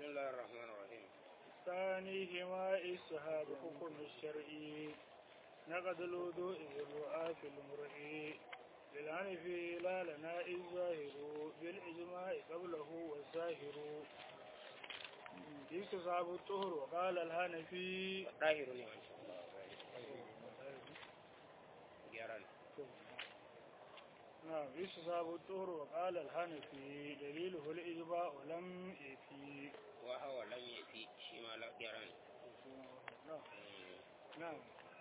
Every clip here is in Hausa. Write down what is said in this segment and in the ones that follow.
بسم الله الرحمن الرحيم. ثانيهما إسهاب حكم الشرعي نقد الوضوء بالرؤى في المرئي للعنف لا لنا الظاهر بالإجماع قبله والظاهر يستصعب الطهر وقال الهنفي ظاهر ne gyaran نعم يستصعب الطهر وقال الهنفي دليله الإجماع ولم يفي وهو لم يفي shi ma gyaran نعم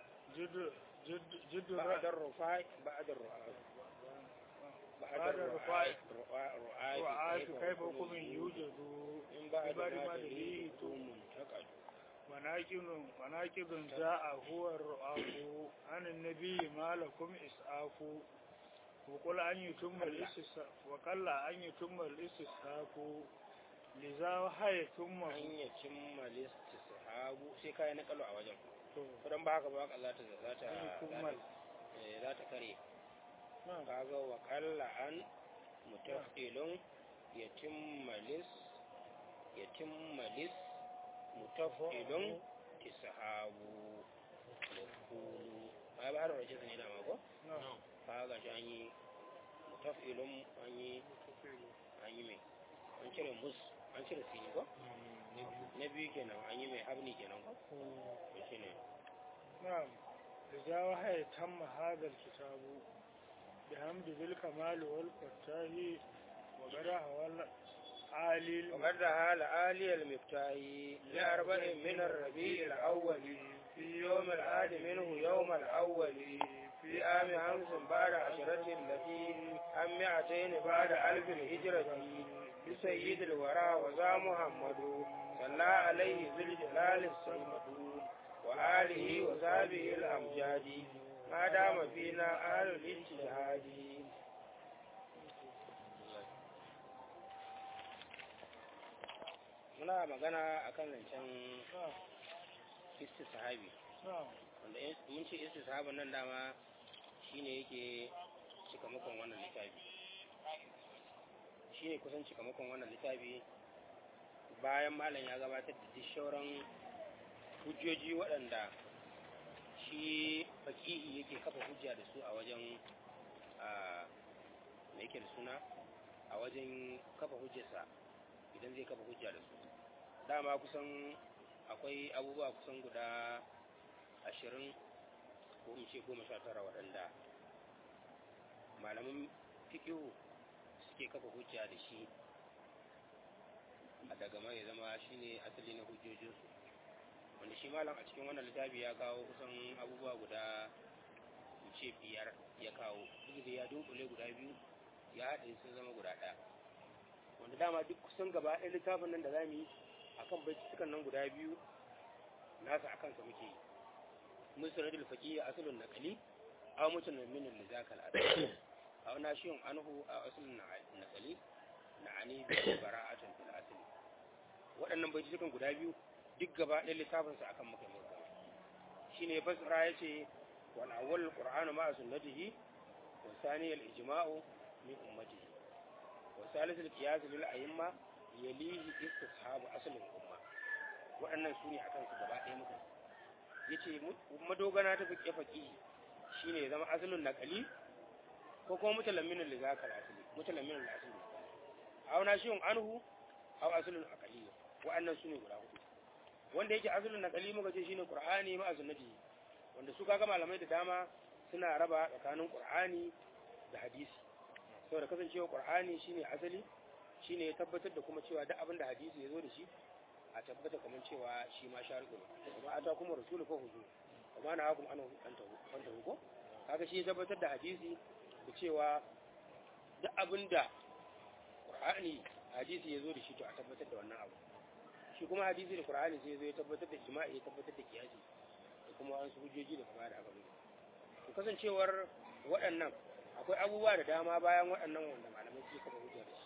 جد بعد الرفاع بعد الرعاة بعد الرفاع رعاة كيف حكم يوجد من بعد بعد ما ما دليل دليل منتقد مناكب جاء هو الرعاف عن النبي ما لكم إسعاف وقل أن يتم الاستسعاف وقل أن يتم الاستسعاف لذا وحي ثم an ya cimma listishabu sai kayan nakalu a wajen don ba haka ba haka za ta kare kaga wa kalla an mutafilun ya cimma lis mutafilun tishabu kulu ba ba har wajen ne da mako kaga shi an yi mutafilun an yi mai an cire mus an cire sini ko na biyu kenan an yi mai habni kenan ko shi ne نعم إذا وحي تم هذا الكتاب بحمد ذي الكمال والفتاه وبرع والعالي وقد رها لآلي المفتاحي لأربع من الربيع الأول في يوم العاد منه يوم الأول في عام 5 بعد 10 التي عام 200 بعد 1000 الهجرة بسيد الورى وذا محمد صلى عليه ذي الجلال السيد وآله وصحبه الأمجاد ما دام فينا آل الاجتهاد. muna magana akan zancen istishabi wanda mun ce istishabin nan dama shine yake cikamakon wannan littafi shine kusan cikamakon wannan littafi bayan malam ya gabatar da duk shauran hujjoji waɗanda shi fakihi yake kafa hujja da su a wajen me yake da suna a wajen kafa hujjarsa idan zai kafa hujja da su dama kusan akwai abubuwa kusan guda 20 ko in ce 19 waɗanda malamin fikihu suke kafa hujja da shi a daga mai zama shine asali na hujjojinsu wanda shi malam a cikin wannan littafi ya kawo kusan abubuwa guda in ce 5 ya kawo duk da ya dunkule guda 2 ya haɗe sun zama guda 1 wanda dama duk kusan gaba ɗaya littafin nan da za mu yi akan baitukan nan guda 2 nasa akan sa muke yi musnadul faqih aslun naqli aw mutamin li zakal adab aw nashiyun anhu aw aslun naqli na'ani bi bara'atin fil asli waɗannan baitukan guda 2 duk gaba ɗaya littafin sa akan muka yi shine basra yace wal awwal qur'anu ma sunnatihi wa thani al ijma'u min ummatihi wa thalith al qiyas lil a'imma yalihi istishabu aslin umma waɗannan sune akan su gaba ɗaya muka yace madogana ta faqi shine zama aslun naqali ko kuma mutalamminul li zakal asli mutalamminul asli aw nashiyun anhu aw aslun aqali waɗannan sune guda 4 wanda yake aslun naqali muka ce shine qur'ani ma sunnati wanda su kaga malamai da dama suna raba tsakanin qur'ani da hadisi saboda kasancewa qur'ani shine asali shine ya tabbatar da kuma cewa duk abin da hadisi ya zo da shi a tabbata kamar cewa shi ma shari'u ne kuma ata kuma rasulu fa huzu kuma na hukum an anta huko kaga shi ya tabbatar da hadisi da cewa duk abin da qur'ani hadisi ya zo da shi to a tabbatar da wannan abu shi kuma hadisi da qur'ani sai ya zo ya tabbatar da jima'i ya tabbatar da kiyasi da kuma wasu hujjoji da kuma da abin to kasancewar waɗannan akwai abubuwa da dama bayan waɗannan wanda malamai suke kafa hujja da shi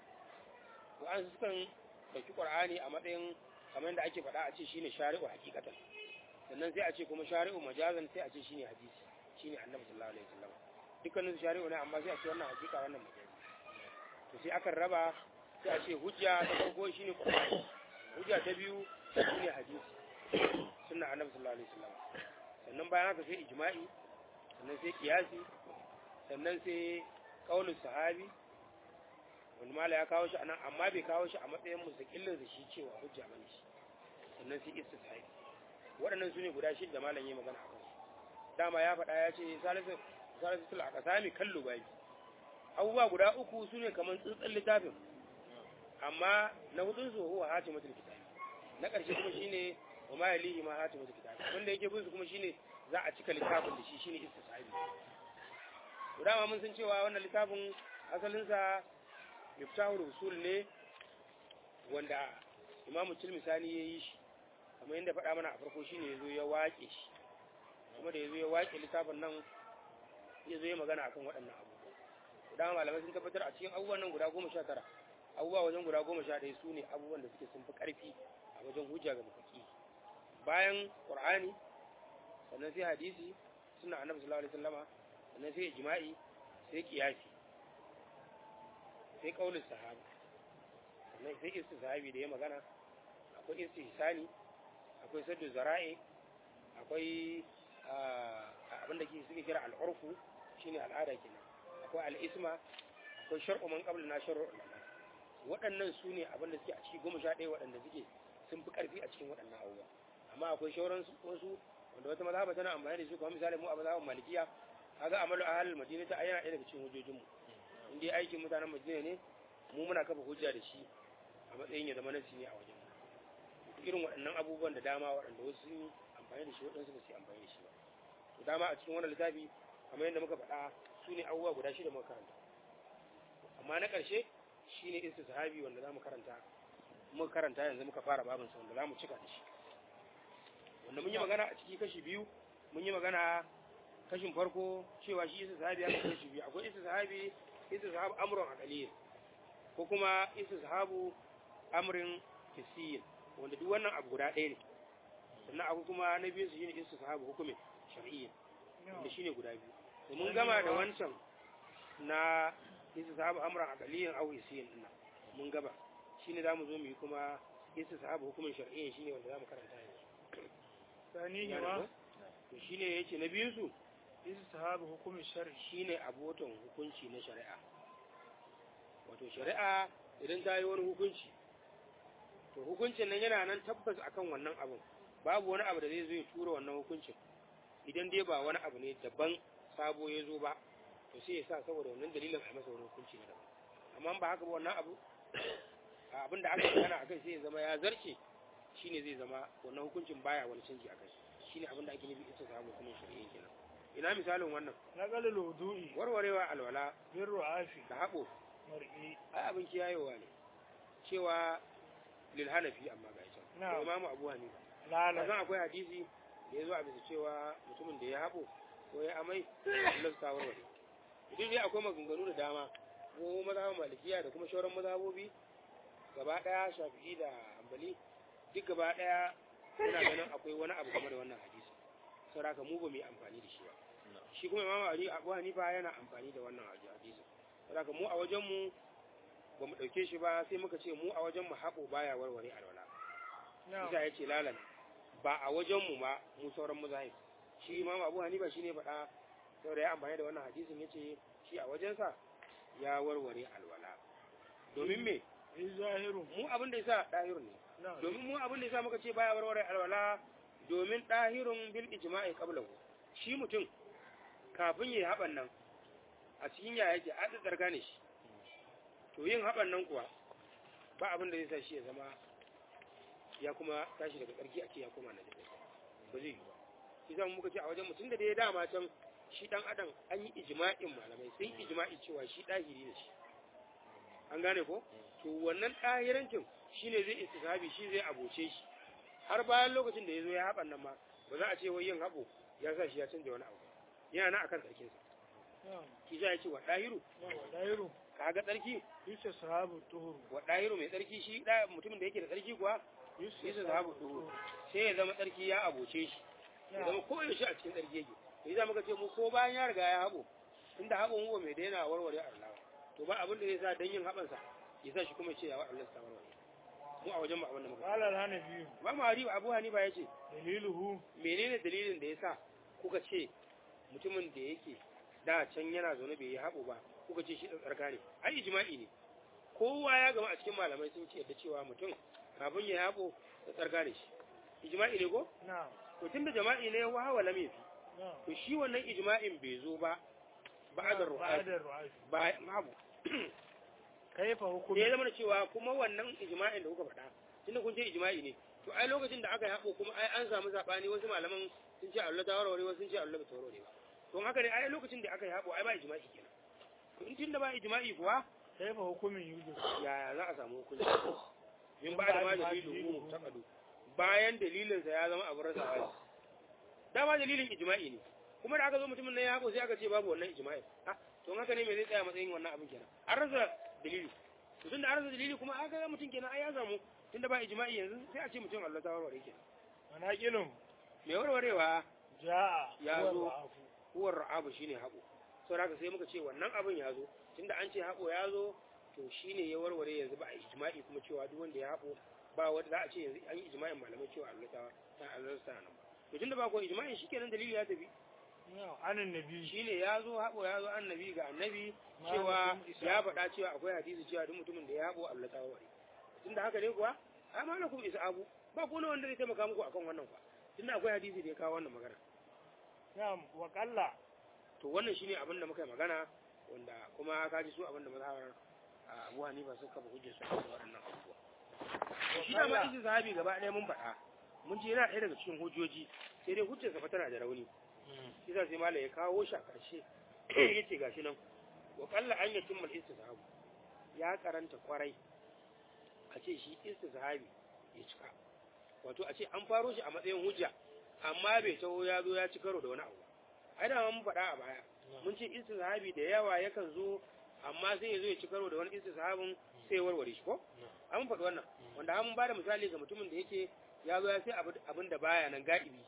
wa'an sukan ɗauki ƙur'ani a matsayin kamar yadda ake faɗa a ce shine shari'u hakikatan sannan sai a ce kuma shari'u majazan sai a ce shine hadisi shine annabi sallallahu alaihi wasallam dukkanin su shari'u ne amma sai a ce wannan hakika wannan majazi to sai akan raba sai a ce hujja ta farko shine ƙur'ani hujja ta biyu shine hadisi sunna annabi sallallahu alaihi wasallam sannan bayan haka sai ijma'i sannan sai qiyasi sannan sai qaulus sahabi wani mala ya kawo shi anan amma bai kawo shi a matsayin mustaqillin da shi cewa hujja bane shi sannan sai istishabi waɗannan sune guda shida malam yayi magana akan su dama ya faɗa ya ce salisul aqsami kallu bai abubuwa guda uku sune kaman tsintsan littafin amma na hudun su huwa hatimatul kitab na ƙarshe kuma shine wa ma yalihi ma hatimatul kitab wanda yake bin su kuma shine za a cika littafin da shi shine istishabi to dama mun san cewa wannan littafin asalin sa miftahul usul ne wanda imamu tilmisani ya yi shi kamar yadda faɗa mana a farko shine yazo ya waƙe shi kuma da yazo ya waƙe littafin nan yazo ya magana akan waɗannan abubuwa dama malamai sun tabbatar a cikin abubuwan nan guda 19 abubuwa wajen guda 11 su ne abubuwan da suke sun fi ƙarfi a wajen hujja ga mafaki bayan qur'ani sannan sai hadisi sunna annabi sallallahu alaihi wasallama sannan sai ijma'i sai qiyasi sai qaulus sahaba sannan sai istishabi da ya magana akwai istihsani akwai saddu zara'i akwai abinda suke kira al'urfu shine al'ada kenan akwai al'isma akwai shar'u man qablana shar'u ulama waɗannan su ne abinda suke a cikin 11 waɗanda suke sun fi ƙarfi a cikin waɗannan abubuwa amma akwai shauran wasu wanda wata mazhaba tana amfani da su kuma misali mu a mazhaban malikiya kaga amalu ahlul madina ta ayyana ɗaya daga cikin hujjojin mu in dai aikin mutanen madina ne mu muna kafa hujja da shi a matsayin ya zama nasi ne a wajen irin waɗannan abubuwan da dama waɗanda wasu sun yi amfani da shi waɗansu ba su yi amfani da shi ba to dama a cikin wannan littafi kamar yadda muka faɗa su ne abubuwa guda 6 muka karanta amma na ƙarshe shine istishabi wanda za mu karanta yanzu muka fara babin sa wanda za mu cika da shi wanda mun yi magana a ciki kashi biyu mun yi magana kashin farko cewa shi istishabi ya kashi biyu akwai istishabu amrun aqliyyin ko kuma istishabu amrin hissiyin wanda duk wannan abu guda ɗaya ne sannan abu kuma na biyu su shine istishabu hukumin shar'iyyin wanda shine guda biyu to mun gama da wancan na istishabu amran aqliyyin aw hissiyin din mun gaba shine zamu zo mu yi kuma istishabu hukumin shar'iyyin shine wanda zamu karanta yanzu sani ma to shine yace na biyun su istishabu hukumin shar'i shine abotan hukunci na shari'a wato shari'a idan ta yi wani hukunci to hukuncin nan yana nan tabbas akan wannan abun babu wani abu da zai zo ya tura wannan hukuncin idan dai ba wani abu ne daban sabo ya zo ba to sai ya sa saboda wannan dalilin a masa wani hukunci na daban amma ba haka ba wannan abu abin da aka magana akai sai ya zama ya zarce shine zai zama wannan hukuncin baya wani canji akai shine abin da ake nufi ita samu hukumin shari'a kenan ina misalin wannan na qalil wudu'i warwarewa alwala birru afi da habo mar'i ai abin kiyayewa ne cewa lil hanafi amma ga ita ko imamu abu hanifa san akwai hadisi da yazo a bisa cewa mutumin da ya habo ko ya amai Allah ta warware idan dai akwai maganganu da dama ko mazhabin malikiya da kuma shauran mazhabobi gaba daya shafi'i da hanbali duk gaba daya suna ganin akwai wani abu game da wannan hadisi saboda mu ba mu yi amfani da shi ba shi kuma imamu ali abu hanifa yana amfani da wannan hadisi saboda mu a wajen mu ba mu dauke shi ba sai muka ce mu a wajen mu haƙo baya warware alwala isa ya ce lalan ba a wajen mu ma mu sauran mazahib shi imamu abu hanifa shine faɗa saboda ya amfani da wannan hadisin yace shi a wajensa ya warware alwala domin me zahiru mu abin da yasa dahirun ne domin mu abin da yasa muka ce baya warware alwala domin dahirun bil ijma'i qablahu shi mutum kafin yayi haban nan a cikin ya yake a tsarka ne shi to yin haban nan kuwa ba abin da zai sa shi ya zama ya kuma tashi daga tsarki a ce ya koma na jiki ba zai yi ba shi zan muka ce a wajen mutum da dai dama can shi dan adam an yi ijma'in malamai sun ijma'i cewa shi dahiri ne shi an gane ko to wannan dahirancin shine zai istishabi shi zai aboce shi har bayan lokacin da yazo ya haban nan ma ba za a ce wai yin habo ya sa shi ya canja wani abu yana nan akan tsarkin sa shi zai ce wa dahiru kaga tsarki yusa sahabu tuhur wa dahiru mai tsarki shi da mutumin da yake da tsarki kuwa yusa sahabu tuhur sai ya zama tsarki ya aboce shi ya zama koyaushe a cikin tsarki yake sai za muka ce mu ko bayan ya riga ya habo tunda habon mu mai daina warware Allah to ba abin da zai sa dan yin haban sa ya sa shi kuma ce ya wa Allah ta warware mu mu a wajen mu abin da muka qala al-hanafi ba mu hari Abu Hanifa yace daliluhu menene dalilin da yasa kuka ce mutumin da yake da can yana zaune bai yi haɓo ba kuka ce shi tsarka ne ai ijma'i ne kowa ya gama a cikin malamai sun ce da cewa mutum kafin ya haɓo da tsarka ne shi ijma'i ne ko na'am to tunda jama'i ne wa hawa lam yafi na'am to shi wannan ijma'in bai zo ba ba'da ru'ayat ba babu kaifa da hukumi ya zama da cewa kuma wannan ijma'in da kuka faɗa tunda kun ce ijma'i ne to ai lokacin da aka yi haɓo kuma ai an samu zaɓani wasu malaman sun ce Allah ta warware wasu sun ce Allah ba ta warware ba don haka ne ai lokacin da aka yi haɓo ai ba ijma'i kenan to in tunda ba ijma'i kuwa kaifa hukumin yujud yaya za a samu hukunci min ba da ma dalilu taqadu bayan dalilinsa ya zama abin rasawa dama dalilin ijma'i ne kuma da aka zo mutumin nan ya haɓo sai aka ce babu wannan ijma'i ah to haka ne me zai tsaya matsayin wannan abin kenan an rasa dalili to tunda an rasa dalili kuma aka ga mutum kenan ai ya samu tunda ba ijma'i yanzu sai a ce mutum Allah ta warware kenan manaqilum me warwarewa jaa ya zo huwar ra'abu shine haɓo saboda haka sai muka ce wannan abin ya zo tunda an ce haɓo ya zo to shine ya warware yanzu ba a ijma'i kuma cewa duk wanda ya haɓo ba wanda za a ce yanzu an yi ijma'in malamai cewa Allah ta Allah ta nan ba to tunda ba ko ijma'in shikenan dalili ya tafi anan nabi shine ya zo haɓo ya zo annabi ga annabi cewa ya faɗa cewa akwai hadisi cewa duk mutumin da ya haɓo Allah ta warware tunda haka ne kuwa ai malakum isabu ba ko wanda zai taimaka muku akan wannan kuwa tunda akwai hadisi da ya kawo wannan magana na'am wa qalla to wannan shine abin da muka yi magana wanda kuma ka ji su abin da mazhabar Abu Hanifa suka kafa hujjar su da waɗannan abubuwa shi da ma izi sahabi gaba ɗaya mun faɗa mun ce yana ɗaya daga cikin hujjoji sai dai hujjarsa fa tana da rauni shi sai malai ya kawo shi a ƙarshe yace gashi nan wa qalla an yatimma al-istihab ya karanta kwarai a ce shi istihabi ya cika wato a ce an faro shi a matsayin hujja amma bai taho ya zo ya ci karo da wani abu ai da mun faɗa a baya mun ce istihabi da yawa yakan zo amma sai ya zo ya ci karo da wani istihabin sai ya warware shi ko an faɗi wannan wanda an ba da misali ga mutumin da yake ya zo ya sai abin da baya nan ga'ibi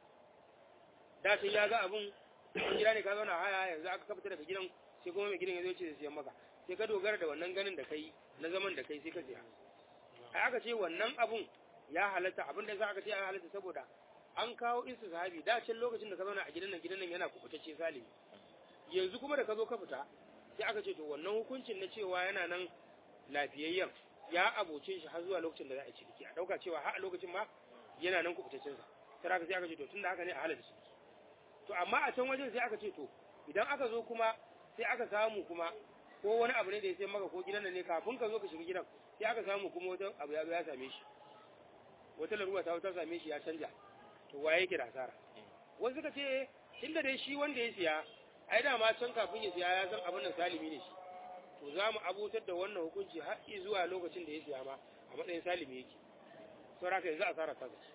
da sai ya ga abin gida ne ka zauna haya yanzu aka fita daga gidan sai kuma mai gidan ya zo ce siyan maka sai ka dogara da wannan ganin da kai na zaman da kai sai ka siya ai aka ce wannan abun ya halatta abin da za aka ce ya halatta saboda an kawo sahabi da can lokacin da ka zauna a gidan nan yana kubutacce salimi yanzu kuma da ka zo ka fita sai aka ce to wannan hukuncin na cewa yana nan lafiyayyen ya aboce shi har zuwa lokacin da za a ci a dauka cewa har a lokacin ma yana nan kubutaccen sa sai aka ce to tunda haka ne a halatta shi to amma a can wajen sai aka ce to idan aka zo kuma sai aka samu kuma ko wani abu ne da ya sai maka ko gidan nan ne kafin ka zo ka shiga gidan sai aka samu kuma wata abu ya zo ya same shi wata laruwa ta same shi ya canja to waye yake da asara wasu suka ce tunda dai shi wanda ya siya ai da ma can kafin ya siya ya san abin da salimi ne shi to za mu abutar da wannan hukunci har zuwa lokacin da ya siya ma a matsayin salimi yake saboda yanzu asara ta ce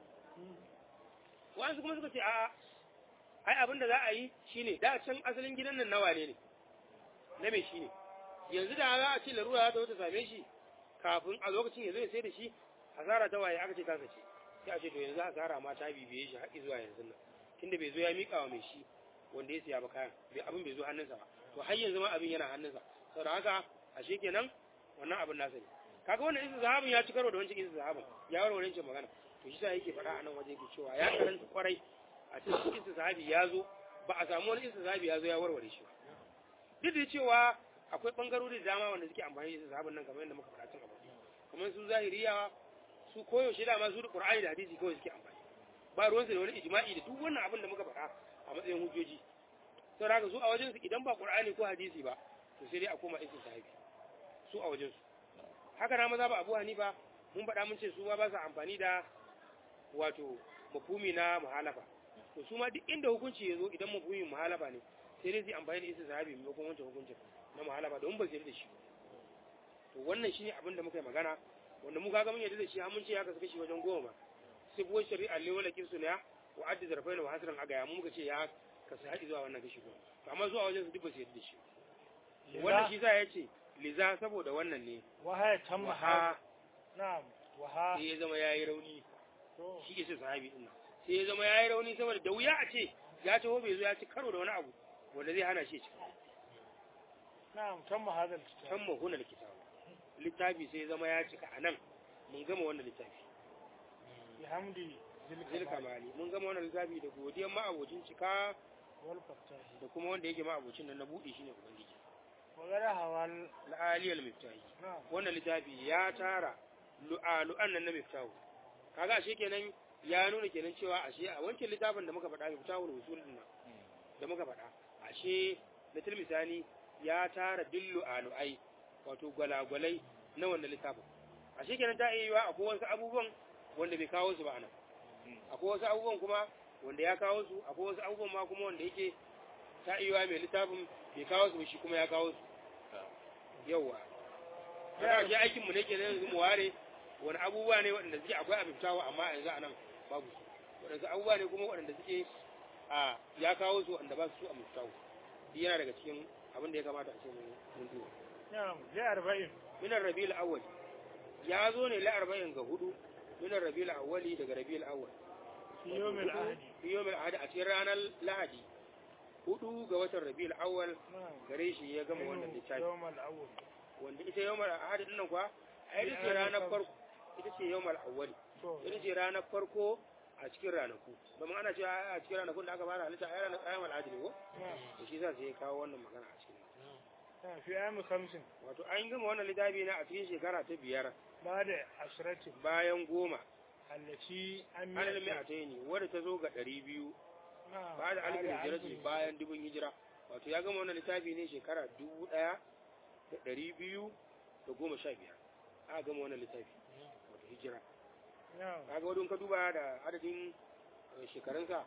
wasu kuma suka ce a ai abin da za a yi shine da can asalin gidan nan nawa ne na me shi ne yanzu da za a ce larura ta wata same shi kafin a lokacin ya zo ya sai da shi asara ta waye aka ce kansa ce sai a ce to yanzu asara ma ta bibiye shi har zuwa yanzu nan tunda bai zo ya miƙa wa mai shi wanda ya siya ba kayan abin bai zo hannunsa ba to har yanzu ma abin yana hannunsa saboda haka ashe kenan wannan abin nasa ne kaga wannan isa zahabin ya ci karo da wancan isa zahabin ya warware wancan magana to shi sa yake faɗa a nan waje ke cewa ya karanta kwarai a cikin isa zahabi ya zo ba a samu wani isa zahabi ya zo ya warware shi ba duk da cewa akwai bangarori da dama wanda suke amfani da zahabin nan kamar yadda muka faɗa tun a baya kamar su zahiriya su koyaushe dama su da qur'ani da hadisi kawai suke amfani ba ruwansu da wani ijma'i da duk wannan abin da muka faɗa a matsayin hujjoji saboda haka su a wajensu idan ba qur'ani ko hadisi ba to sai dai a koma isa sahibi su a wajensu haka na maza ba Abu Hanifa mun faɗa mun ce su ba su amfani da wato mafhumi na muhalafa to su ma duk inda hukunci ya zo idan mafhumin muhalafa ne sai dai su amfani da isa sahibi maimakon wancan hukuncin na muhalafa don ba su yarda da shi to wannan shine abin da muka yi magana wanda mu kaga mun yarda da shi har mun ce ya kasu kashi wajen 10 sibuwar shari'a ne wala kinsu ne wa addi zarfai wa hasran aga ya mu muka ce ya kasu haɗi zuwa wannan kashi 10 to amma zuwa wajen su duk ba su yarda da shi wannan shi za ya ce liza saboda wannan ne wahaya tamma na'am waha sai ya zama yayi rauni shi ke sahabi din nan sai ya zama yayi rauni saboda da wuya a ce ya taho bai zo ya ci karo da wani abu wanda zai hana shi ci na'am tamma hadal kitab tamma hunal kitab littafi sai ya zama ya cika anan mun gama wannan littafi bihamdi zil zil kamali mun gama wannan littafi da godiyar ma'abocin cika wal fatahi da kuma wanda yake ma'abocin nan na buɗe shine ubangiji wa gara hawal al'aliyal miftahi na'am wannan littafi ya tara lu'an nan na miftahu kaga ashe kenan ya nuna kenan cewa ashe a wancan littafin da muka faɗa miftahul usul din nan da muka faɗa ashe na tilmisani ya tara dillu alu'ai wato gwalagwalai na wannan littafin ashe kenan ta iya yiwa akwai wasu abubuwan wanda bai kawo su ba anan akwai wasu abubuwan kuma wanda ya kawo su akwai wasu abubuwan ma kuma wanda yake ta iya yiwa mai littafin bai kawo su ba shi kuma ya kawo su yawa ya ce aikin mu ne kenan yanzu mu ware wani abubuwa ne waɗanda suke akwai abin tawa amma yanzu anan babu su waɗanda abubuwa ne kuma waɗanda suke a ya kawo su wanda ba su a muftahu yana daga cikin abin da ya kamata a ce mun duba na'am li arba'in min ar-rabiul awwal ya zo ne la 40 ga hudu min ar-rabiul awwali daga rabiul awwal fi yawmil ahadi fi yawmil ahadi a cikin ranar lahadi hudu ga watan rabiul awwal na'am gare shi ya gama wannan littafi yawmal awwal wanda ita yawmal ahadi din nan kuwa ai ita ce ranar farko ita ce yawmal awwali to ita ce ranar farko a cikin ranaku domin ana cewa a cikin ranakun da aka fara halitta a ranar ayyamar adili ko na'am to shi za su yi kawo wannan magana a cikin fi ayyami khamsin wato an gama wannan littafi na a cikin shekara ta 5 ba'da ashratin bayan 10 allati an alal mi'ataini wadda ta zo ga 200 na'am ba da alifin hijirati bayan dubun hijira wato ya gama wannan littafi ne shekara 1215 aka gama wannan littafi wato hijira na'am kaga wadun ka duba da adadin shekarunsa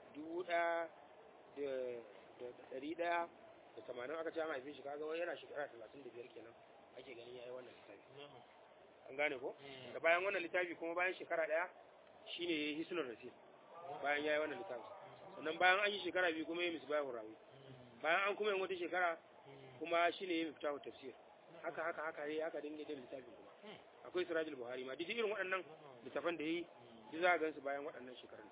1180 aka ce an haife shi kaga wani yana shekara 35 kenan ake ganin yayi wannan littafi an gane ko da bayan wannan littafi kuma bayan shekara daya shine yayi hisnul rasul bayan yayi wannan littafi sannan bayan an yi shekara biyu kuma yayi misbahur rawi bayan an kuma yin wata shekara kuma shine yayi miftahu tafsir haka yayi haka dinga da littafin kuma akwai sirajul buhari ma duk irin waɗannan littafan da yayi duk za a gansu bayan waɗannan shekarun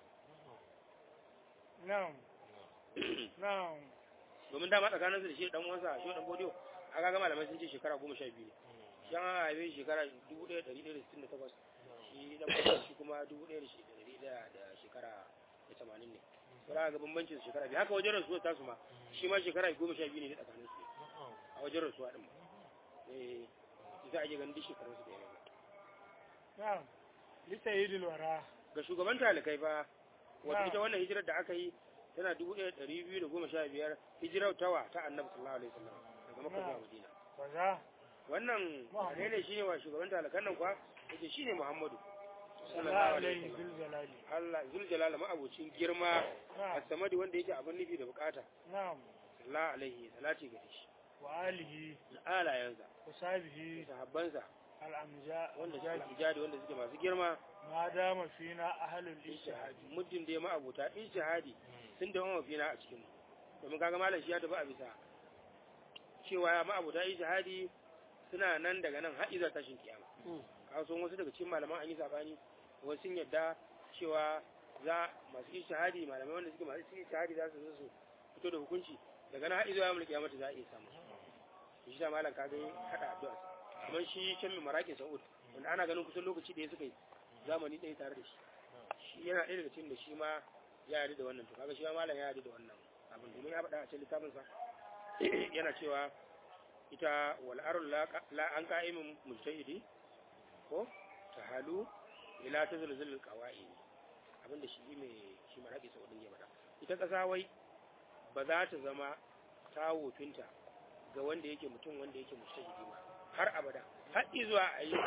na'am na'am domin dama tsakanin su da shi dan uwansa shi dan bodiyo aka ga malamai sun ce shekara 12 ne shi an haife shekara 1168 shi dan bodiyo shi kuma 1100 da shekara 80 ne sai ga bambancin shekara biyu haka wajen rasuwa ta su ma shi ma shekara 12 ne tsakanin su a wajen rasuwa din za a je ganin duk shekarun su da yawa na'am li sayyidil wara ga shugaban talikai fa wata ita wannan hijirar da aka yi tana 1215 hijirar tawa ta annabi sallallahu alaihi wasallam daga makka zuwa madina kaza wannan wane ne shine wa shugaban talakan nan kwa yace shine muhammadu sallallahu alaihi wasallam Allah zul jalal ma abocin girma na'am as-samadi wanda yake abin nufi da bukata na'am sallallahu alaihi salati gare shi wa alihi da alayansa wa sahbihi da sahabbansa al-amja wanda suke ijadi wanda suke masu girma ma dama fina ahlul ijtihad muddin da ya ma abota ijtihadi sun da mafi na a cikin mu domin kaga malam shi ya tafi a bisa cewa ya ma abota ijtihadi suna nan daga nan har iza tashin kiyama ka so wasu daga cikin malaman an yi sabani wasu sun yadda cewa za masu ijtihadi malamai wanda suke masu ijtihadi za su zo su fito da hukunci daga nan har iza ya mulki kiyama za a iya samu shi da malam kaga hada addu'a kamar shi can mai maraƙin sa'ud wanda ana ganin kusan lokaci da ya suka yi zamani ɗaya tare da shi shi yana ɗaya daga cikin da shi ma ya yarda da wannan to kaga shi ma malam ya yarda da wannan abin domin ya faɗa a cikin littafin sa yana cewa ita wal arul la an qa'imin mujtahidi ko tahalu ila tazalzul qawaid abin da shi mai shi maraƙin sa'ud ya faɗa ita ƙasa wai ba za ta zama ta wofinta ga wanda yake mutum wanda yake mujtahidi ba har abada har izuwa a yi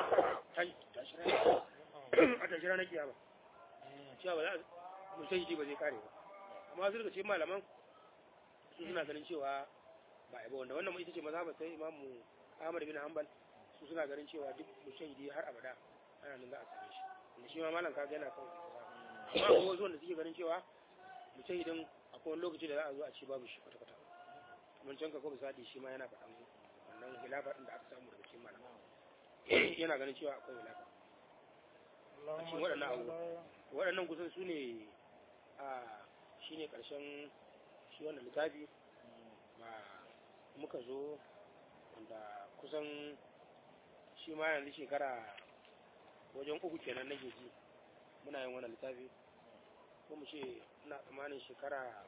a tashira na kiyama cewa ba za a mujtahidi ba zai kare ba amma su daga cikin malaman su suna ganin cewa ba a yi ba wanda wannan ita ce maza ba sai imamu Ahmad bin Hanbal su suna ganin cewa duk mujtahidi har abada ana nan za a same shi wanda shi ma malam kaga yana kan amma akwai wasu wanda suke ganin cewa mujtahidin akwai wani lokaci da za a zo a ci babu shi kwata-kwata mun canka ko misali shi ma yana faɗan wannan hilafa din da aka samu daga cikin malama yana ganin cewa akwai hilafa a cikin waɗannan abubuwa waɗannan kusan su ne shi ne ƙarshen shi wannan littafi ba muka zo wanda kusan shi ma yanzu shekara wajen uku kenan nake ji muna yin wannan littafi ko mu ce ina tsammanin shekara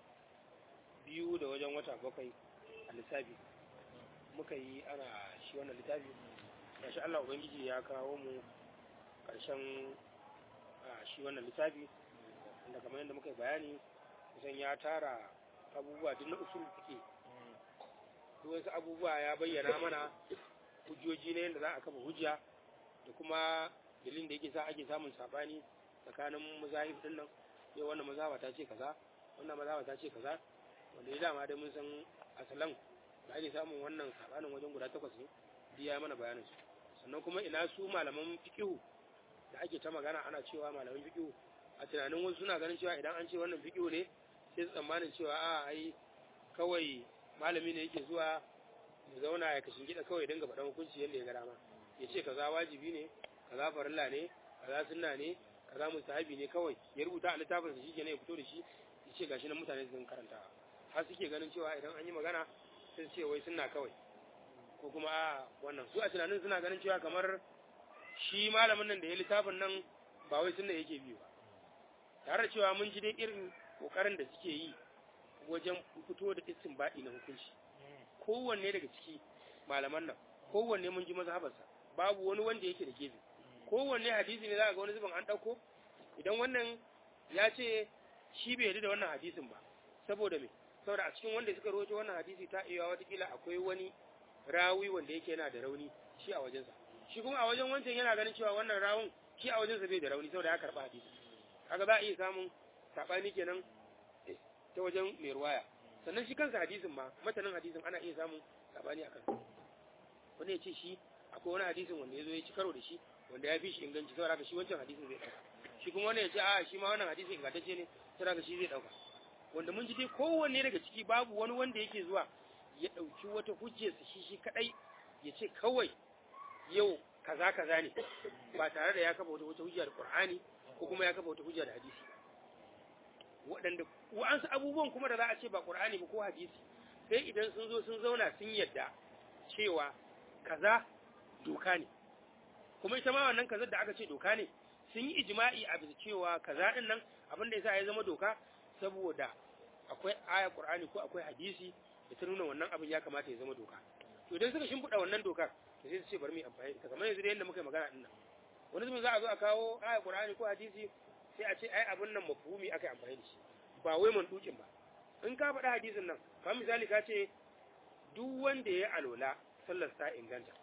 2 da wajen wata 7 a lissafi muka yi ana shi wannan littafi. Gashi Allah ubangiji ya kawo mu karshen shi wannan littafi inda kamar yadda muka yi bayani kusan ya tara abubuwa duk na usul fiqh, duk wasu abubuwa ya bayyana mana hujjoji ne yadda za a kafa hujja da kuma dalilin da yake sa ake samun sabani tsakanin mazahib din nan. Yau wannan mazhaba ta ce kaza, wannan mazhaba ta ce kaza, wanda ya dama da mun san asalan da ake samun wannan sabanin wajen guda 8 ne, duk ya mana bayanin su. Sannan kuma ina su malaman fiqh da ake ta magana ana cewa malaman fiqh, a tunanin wasu suna ganin cewa idan an ce wannan fiqh ne sai su tsammanin cewa ai kawai malami ne yake zuwa ya zauna ya kashin gida kawai dinga faɗan hukunci yadda ya ga dama, ya ce kaza wajibi ne, kaza farilla ne, kaza sunna ne, kaza mustahabi ne, kawai ya rubuta a littafin shi kenan ya fito da shi ya ce gashi nan mutane sun karanta. Har suke ganin cewa idan an yi magana sai su ce wai sunna kawai, ko kuma wannan su a tunanin suna ganin cewa kamar shi malamin nan da ya littafin nan ba wai sunna yake biyu ba, tare da cewa mun ji dai irin kokarin da suke yi wajen fito da istinbadi na hukunci. Kowanne daga ciki malaman nan kowanne mun ji mazhabarsa, babu wani wanda yake da gefe. Kowanne hadisi ne za ga wani zubin an dauko, idan wannan ya ce shi bai yarda da wannan hadisin ba saboda me, saboda a cikin wanda suka rawaito wannan hadisi ta iya wata kila akwai wani rawi wanda yake yana da rauni shi a wajensa, shi kuma a wajen wancan yana ganin cewa wannan rawun shi a wajensa bai da rauni saboda ya karba hadisi. Kaga za a iya samun sabani kenan ta wajen mai ruwaya. Sannan shi kansa hadisin ma, matanin hadisin ana iya samun sabani akan wani ya ce shi akwai wani hadisin wanda ya zo ya ci karo da shi wanda ya fi shi inganci saboda haka shi wancan hadisin zai dauka, shi kuma wani ya ce shi ma wannan hadisin ingantacce ne saboda haka shi zai dauka. Wanda mun ji dai kowanne daga ciki babu wani wanda yake zuwa ya dauki wata hujjarsa shi kadai ya ce kawai yau kaza kaza ne ba tare da ya kafa wata hujja da Qur'ani ko kuma ya kafa wata hujja da hadisi. Waɗanda wa'ansu abubuwan kuma da za a ce ba Qur'ani ba ko hadisi sai idan sun zo sun zauna sun yadda cewa kaza doka ne, kuma ita ma wannan kaza da aka ce doka ne sun yi ijma'i a bisa cewa kaza din nan abin da yasa ya zama doka saboda akwai aya Qur'ani ko akwai hadisi da ta nuna wannan abin ya kamata ya zama doka. To idan suka shimfiɗa wannan dokar to sai su ce bari mu amfani da kamar yanzu da yanda muka yi magana din nan, wani zubin za a zo a kawo aya Qur'ani ko hadisi sai a ce ai abin nan mafhumi aka yi amfani da shi ba wai mantukin ba. In ka faɗa hadisin nan kamar misali ka ce duk wanda ya alola sallar sa inganta,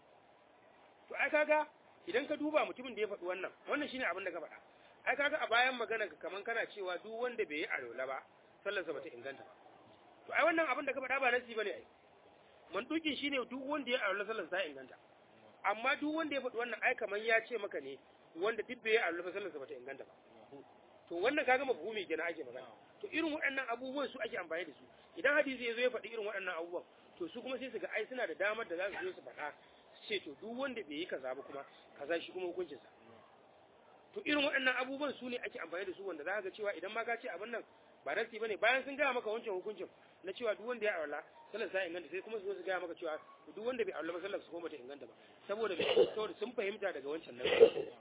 to ai kaga idan ka duba mutumin da ya faɗi wannan shine abin da ka faɗa. Ai kaga a bayan magana ka kaman kana cewa duk wanda bai yi alola ba sallar sa bata inganta ba. To ai wannan abin da ka faɗa ba nasi bane ai. Mantukin shine duk wanda ya alola sallar sa inganta. Amma duk wanda ya faɗi wannan ai kaman ya ce maka ne wanda duk bai yi alola sallar sa bata inganta ba. To wannan kaga mafhumi kenan ake magana. To irin waɗannan abubuwan su ake amfani da su. Idan hadisi ya zo ya faɗi irin waɗannan abubuwan to su kuma sai su ga ai suna da damar da za su zo su faɗa su ce to duk wanda bai yi kaza ba kuma kaza shi kuma hukuncin sa. To irin waɗannan abubuwan su ne ake amfani da su wanda za ka ga cewa idan ma ka ce abin nan ba nasi bane bayan sun gaya maka wancan hukuncin na cewa duk wanda ya aula sallar sa inganta sai kuma su zo su gaya maka cewa duk wanda bai aula ba sallar su kuma bata inganta ba saboda sun fahimta daga wancan nan.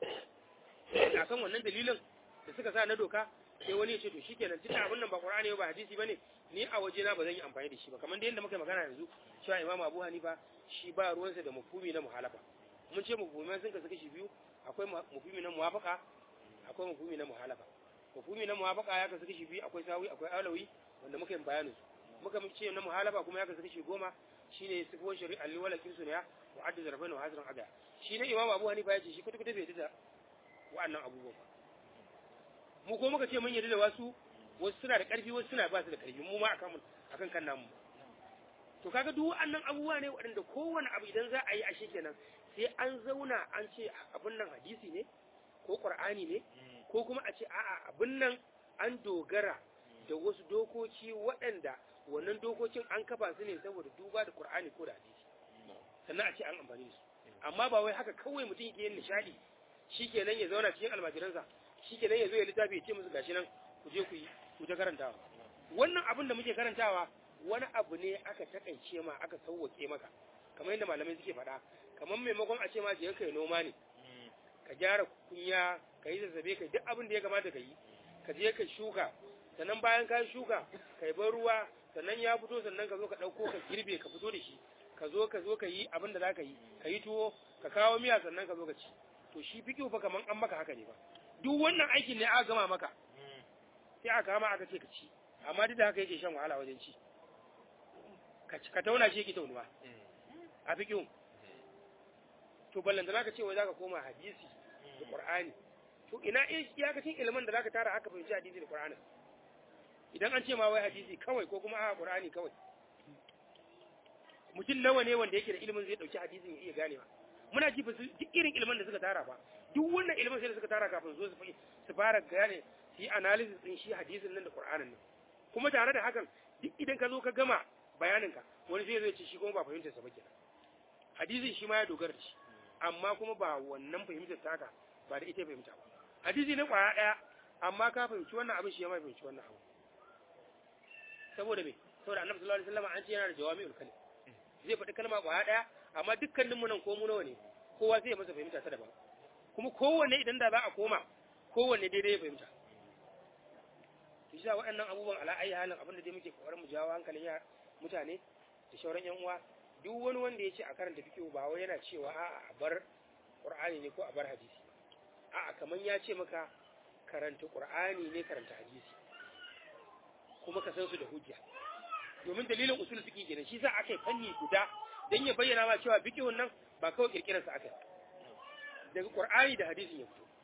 A kan wannan dalilin da suka sa na doka sai wani ya ce to shikenan tunda abin nan ba Qur'ani ba hadisi bane ni a waje na ba zan yi amfani da shi ba, kamar da yadda muka magana yanzu cewa Imam Abu Hanifa shi ba ruwansa da mafhumi na muhalafa. Mun ce mafhuman sun kasu kashi biyu, akwai mafhumi na muwafaqa akwai mafhumi na muhalafa. Mafhumi na muwafaqa ya kasu kashi biyu, akwai sawi akwai alawi wanda muka yi bayanin su. Muka ce na muhalafa kuma ya kasu kashi 10 shine sifo shari'a li wala kirsuniya wa addu zarfain wa hazran ada. Shi ne Imam Abu Hanifa ya ce shi kuta bai da wa'annan abubuwan ba. Mu ko muka ce mun yarda da wasu suna da ƙarfi wasu suna ba su da ƙarfi mu ma akan kan namu. To kaga duk wannan abubuwa ne waɗanda kowane abu idan za a yi ashe kenan sai an zauna an ce abin nan hadisi ne ko Qur'ani ne ko kuma a ce a'a abin nan an dogara da wasu dokoki waɗanda wannan dokokin an kafa su ne saboda duba da Qur'ani ko da hadisi sannan a ce an amfani da su. Amma ba wai haka kawai mutum yake yin nishadi shikenan ya zauna cikin almajiransa shikenan ya zo ya littafi ya ce musu gashi nan ku je ku ta karantawa. Wannan abin da muke karantawa wani abu ne aka takaice ma aka sauwake maka kamar yadda malamai suke faɗa, kamar maimakon a ce ma je kai noma ne ka gyara kunya ka yi zazzabe ka duk abin da ya kamata ka yi ka je ka shuka sannan bayan ka shuka ka yi ban ruwa sannan ya fito sannan ka zo ka ɗauko ka girbe ka fito da shi ka zo ka yi abin da za ka yi tuwo ka kawo miya sannan ka zo ka ci to shi fiƙihu fa kaman an maka haka ne ba duk wannan aikin ne aka gama maka sai aka kama aka ce ka ci amma duk da haka yake shan wahala wajen ci ka tauna shi yake taunuwa a fiƙihu to ballanta za ka ce wai za ka koma hadisi da ƙur'ani to ina iyakacin ilimin da za ka tara haka fahimci hadisi da ƙur'ani idan an ce ma wai hadisi kawai ko kuma a ƙur'ani kawai mutum nawa ne wanda yake da ilimin zai ɗauki hadisin ya iya ganewa muna ji duk irin ilimin da suka tara ba duk wannan ilimin sai da suka tara kafin zo su fara gane su yi analysis din shi hadisin nan da Qur'anin nan kuma tare da hakan duk idan ka zo ka gama bayaninka wani zai ce shi kuma ba fahimtar sa ba kenan hadisin shi ma ya dogara da shi amma kuma ba wannan fahimtar taka ba da ita fahimta ba hadisi ne kwaya daya amma ka fahimci wannan abin shi ya ma fahimci wannan abu saboda me saboda Annabi sallallahu alaihi wasallam an ce yana da jawami'ul kalim zai faɗi kalma kwaya daya amma dukkanin mu nan ko mu nawa ne kowa zai masa fahimta ta daban kuma kowanne idan da za a koma kowanne daidai ya fahimta to shi waɗannan abubuwan ala ayi halin abinda dai muke kokarin mu jawo hankalin mutane da shauran yan uwa duk wani wanda ya ce a karanta fiqh ba wai yana cewa a'a a bar Qur'ani ne ko a bar hadisi a'a kaman ya ce maka karanta Qur'ani ne karanta hadisi kuma ka san su da hujja domin dalilin usul fiqh kenan shi za a kai fanni guda dan ya bayyana ma cewa fiqhun nan ba kawai kirkirar sa aka daga Qur'ani da hadisin ya fito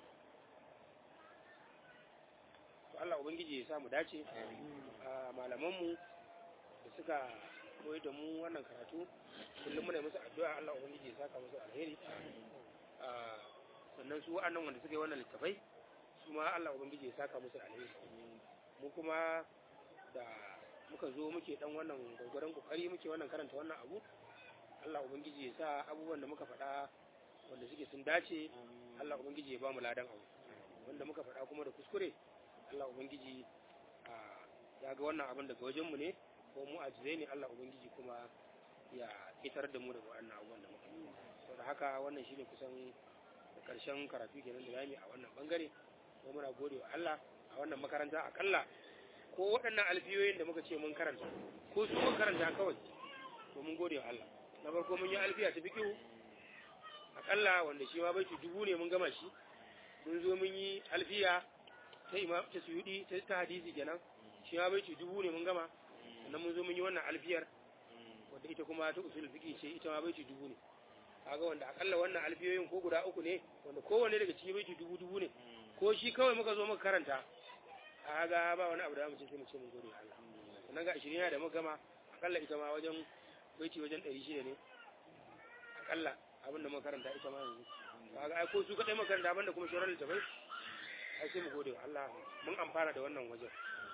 to Allah ubangiji ya samu dace malaman mu da suka koyi da mu wannan karatu kullum muna musu addu'a Allah ubangiji ya saka musu alheri sannan su wa'annan wanda suka yi wannan littafai su ma Allah ubangiji ya saka musu alheri mu kuma da muka zo muke dan wannan gurgurun kokari muke wannan karanta wannan abu Allah ubangiji ya sa abubuwan da muka faɗa wanda suke sun dace Allah ubangiji ya ba mu ladan abu wanda muka faɗa kuma da kuskure Allah ubangiji ya ga wannan abin daga wajen mu ne ko mu ajire ne Allah ubangiji kuma ya fitar da mu daga wannan abubuwan da muka yi saboda haka wannan shine kusan karshen karatu kenan da zamu a wannan bangare ko muna gode wa Allah a wannan makaranta akalla ko waɗannan alfiyoyin da muka ce mun karanta ko su mun karanta kawai to mun gode wa Allah na farko mun yi alfiya ta fiqh akalla wanda shi ma baiti 1000 ne mun gama shi mun zo mun yi alfiya ta imam ta suyudi ta hadisi kenan shi ma baiti 1000 ne mun gama sannan mun zo mun yi wannan alfiyar wanda ita kuma ta usul fiqh ce ita ma baiti 1000 ne kaga wanda akalla wannan alfiyoyin ko guda uku ne wanda kowanne daga cikin baiti 1000 ne ko shi kawai muka zo muka karanta kaga ba wani abu da mu ce sai mu ce mun gode Allah sannan ga 20 da muka gama akalla ita ma wajen baiti wajen 600 ne akalla abin da muka karanta ita ma yanzu kaga ai ko su kadai muka karanta banda kuma shoran littafai ai sai mu gode wa Allah mun amfana da wannan wajen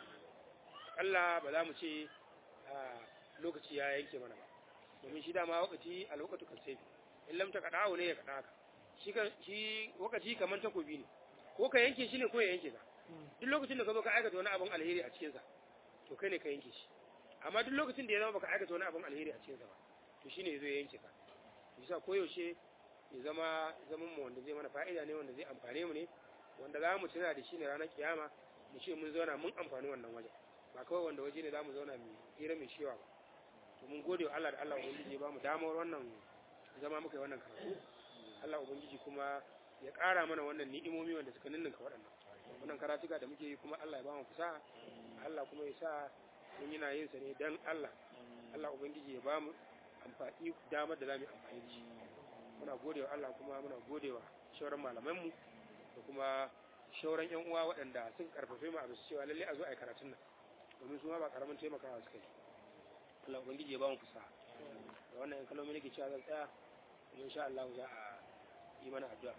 akalla ba za mu ce lokaci ya yanke mana ba domin shi dama wakati alwaqtu kasai in lam taqada'u ne ya kada ka shi wakati kaman takobi ne ko ka yanke shi ne ko ya yanke ka duk lokacin da ka zo ka aikata wani abin alheri a cikin sa to kai ne ka yanke shi amma duk lokacin da ya zama baka aikata wani abin alheri a cikin sa ba to shine yazo ya yanke ka bisa koyaushe ya zama zaman mu wanda zai mana fa'ida ne wanda zai amfane mu ne wanda za mu tuna da shi ne ranar kiyama mu ce mun zauna mun amfani wannan wajen ba kawai wanda waje ne za mu zauna mu hira mai shewa ba to mun gode wa Allah da Allah ubangiji ya ba mu damar wannan zama muka yi wannan karatu Allah ubangiji kuma ya ƙara mana wannan ni'imomi wanda suka ninninka wannan karatuka da muke yi kuma Allah ya ba mu fasaha Allah kuma ya sa mun yana yin sa ne dan Allah Allah ubangiji ya ba mu amfani damar da za mu amfani da shi muna gode wa Allah kuma muna gode wa shauran malamanmu da kuma shauran yan uwa waɗanda suka karfafe mu a bisa cewa lalle a zo a yi karatun nan domin su ma ba karamin taimakawa suka yi Allah ubangiji ya ba mu fasaha da wannan yan kalmomi nake cewa zan tsaya kuma insha Allah za a yi mana addu'a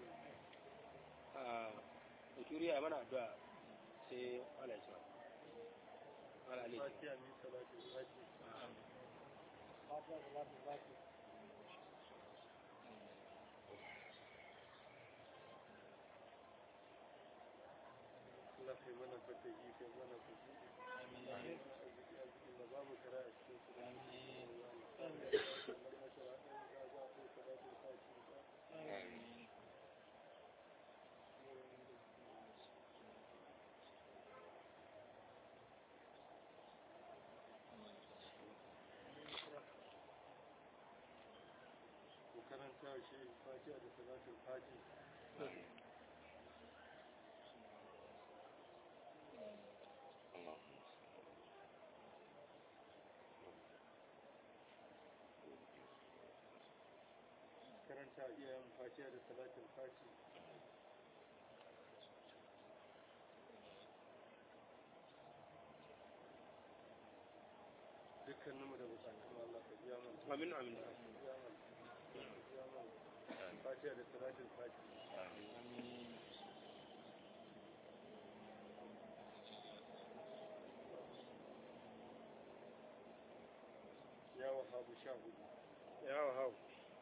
da turiya ya mana addu'a sai Allah ya tsaya Allah alaihi Allah kai mana fata yi kai mana fata yi da ba mu kara a cikin su da shehi fatiha da salatul fati karanta iyayen fatiha da salatul fati dukkaninmu da bukatun Allah ka biya mana amin amin fatiha da salatul fati ya wahabu sha hudu ya wahau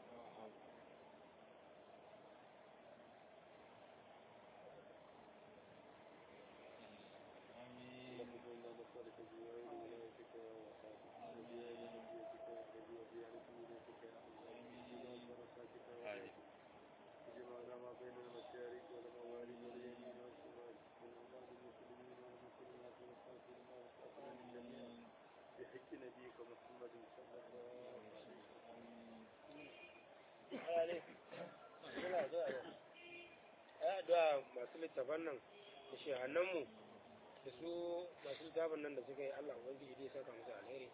بحق نبيك محمد صلى الله da masu littafan nan da shehannanmu da su masu littafan nan da suka yi Allah ubangiji zai saka musu alheri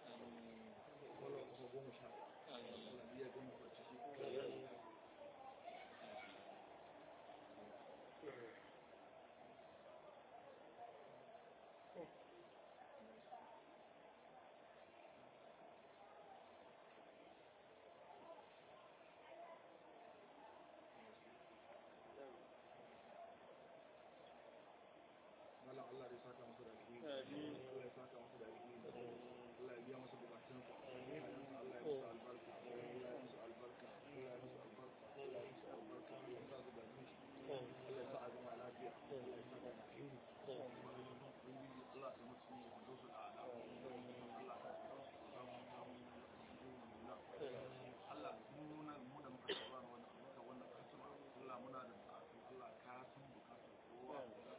Allah ya saka musu da alheri. Allah ya saka musu da alheri. Allah ya biya musu bukatun su. Allah ya musu albarka. Allah ya musu albarka. Allah ya musu albarka. Allah ya musu albarka. Allah ya sa su da mishi. Allah ya sa a zama lafiya. Allah ya saka da alheri. Allah ya musu da su ala. Allah ya Allah nuna mu da muka saba wannan kasuwa. Allah muna da bukatu. Allah ka san bukatu kowa.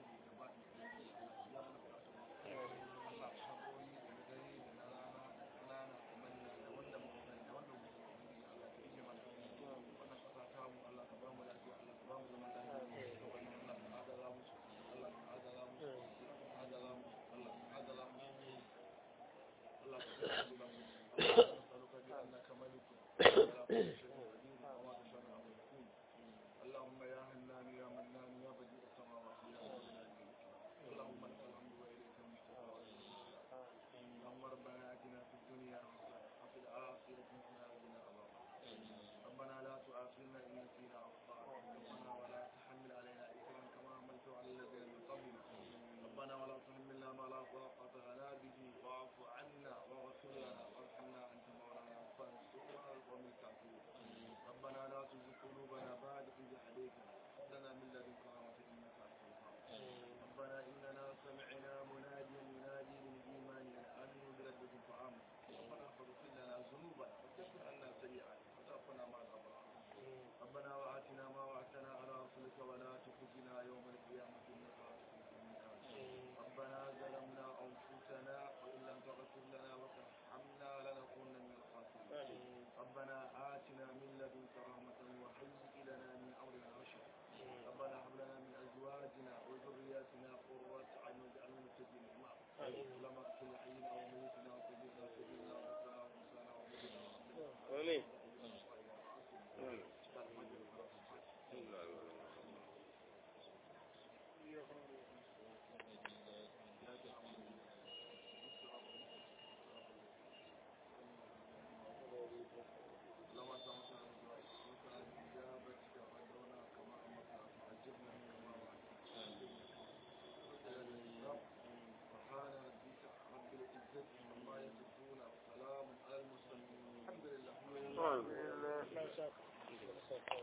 اللهم يا هنان يا منان يا بديع السماوات يا اللهم لك الحمد واليك المشتكى اللهم ربنا اتنا في الدنيا حسنه وفي الاخره حسنه وقنا عذاب ربنا لا تؤاخذنا ان نسينا اخطانا ربنا ولا تحمل علينا اثما كما حملته على الذين من قبلنا ربنا ولا تحملنا ما لا طاقه لنا به واعف عنا واغفر لنا وارحمنا انت مولانا فانصرنا على القوم الكافرين ربنا لا تزغ قلوبنا بعد إذ هديتنا وهب لنا من لدنك رحمة إنك أنت الوهاب ربنا إننا سمعنا مناديا ينادي للإيمان أن آمنوا بربكم فآمنوا ربنا فاغفر لنا ذنوبنا وكفر عنا سيئاتنا وتوفنا مع الأبرار ربنا وآتنا ما وعدتنا على رسلك ولا تخزنا يوم القيامة إنك لا تخلف الميعاد ربنا ظلمنا أنفسنا وإن لم تغفر لنا وترحمنا لنكونن من الخاسرين ربنا آتنا من لدنك رحمة وهيئ لنا من أمرنا رشدا ربنا هب لنا من أزواجنا وذرياتنا قرة أعين واجعلنا للمتقين إماما اللهم اغفر لحينا وميتنا وكبرنا وكبرنا وربنا وموسانا ومدنا آمين الحمد لله.